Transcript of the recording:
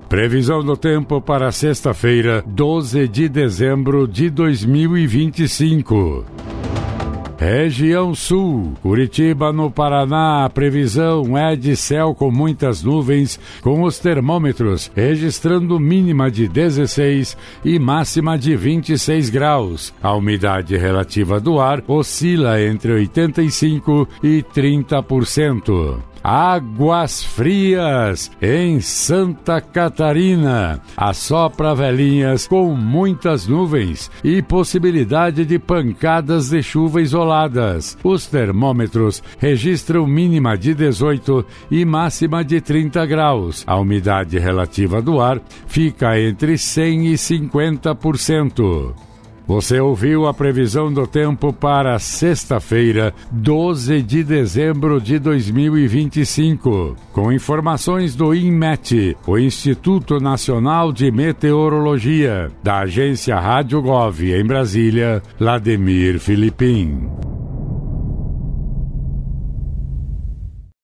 Previsão do tempo para sexta-feira, 12 de dezembro de 2025. Região Sul, Curitiba, no Paraná, a previsão é de céu com muitas nuvens, com os termômetros registrando mínima de 16 e máxima de 26 graus. A umidade relativa do ar oscila entre 85% e 30%. Águas Frias, em Santa Catarina. Assopra velhinhas com muitas nuvens e possibilidade de pancadas de chuva isoladas. Os termômetros registram mínima de 18 e máxima de 30 graus. A umidade relativa do ar fica entre 100% e 50%. Você ouviu a previsão do tempo para sexta-feira, 12 de dezembro de 2025, com informações do INMET, o Instituto Nacional de Meteorologia, da agência Rádio Gov em Brasília, Lademir Filipim.